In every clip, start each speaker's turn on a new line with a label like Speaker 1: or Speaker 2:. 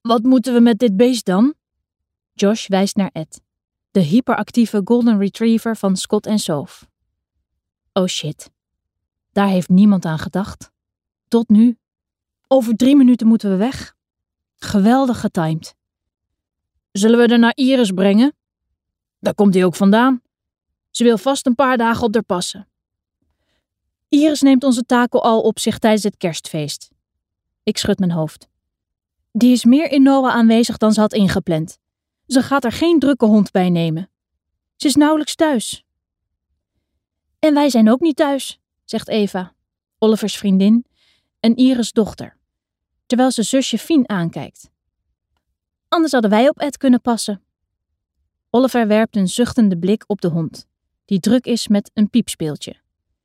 Speaker 1: Wat moeten we met dit beest dan? Josh wijst naar Ed, de hyperactieve golden retriever van Scott en Soph. Oh shit, daar heeft niemand aan gedacht. Tot nu. Over 3 minuten moeten we weg. Geweldig getimed. Zullen we er naar Iris brengen? Daar komt hij ook vandaan. Ze wil vast een paar dagen op haar passen. Iris neemt onze taken al op zich tijdens het kerstfeest. Ik schud mijn hoofd. Die is meer in Noah aanwezig dan ze had ingepland. Ze gaat er geen drukke hond bij nemen. Ze is nauwelijks thuis. En wij zijn ook niet thuis, zegt Eva, Olivers vriendin en Iris' dochter, terwijl ze zusje Fien aankijkt. Anders hadden wij op Ed kunnen passen. Oliver werpt een zuchtende blik op de hond, die druk is met een piepspeeltje.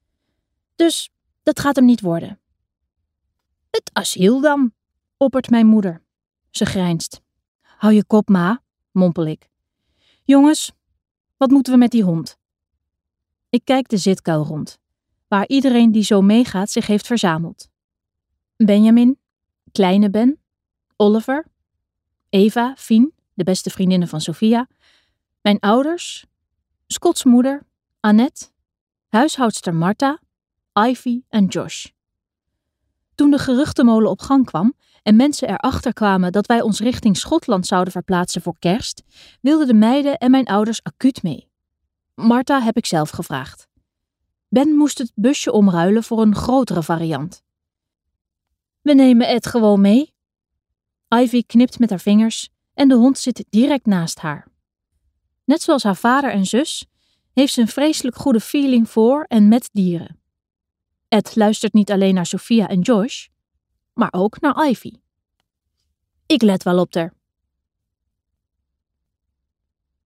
Speaker 1: Dus dat gaat hem niet worden. Het asiel dan, oppert mijn moeder. Ze grijnst. Hou je kop, ma, mompel ik. Jongens, wat moeten we met die hond? Ik kijk de zitkuil rond, waar iedereen die zo meegaat zich heeft verzameld. Benjamin, kleine Ben, Oliver, Eva, Fien, de beste vriendinnen van Sophia, mijn ouders, Scotts moeder, Annette, huishoudster Martha, Ivy en Josh. Toen de geruchtenmolen op gang kwam en mensen erachter kwamen dat wij ons richting Schotland zouden verplaatsen voor kerst, wilden de meiden en mijn ouders acuut mee. Martha heb ik zelf gevraagd. Ben moest het busje omruilen voor een grotere variant. We nemen Ed gewoon mee. Ivy knipt met haar vingers en de hond zit direct naast haar. Net zoals haar vader en zus heeft ze een vreselijk goede feeling voor en met dieren. Ed luistert niet alleen naar Sophia en Josh, maar ook naar Ivy. Ik let wel op haar.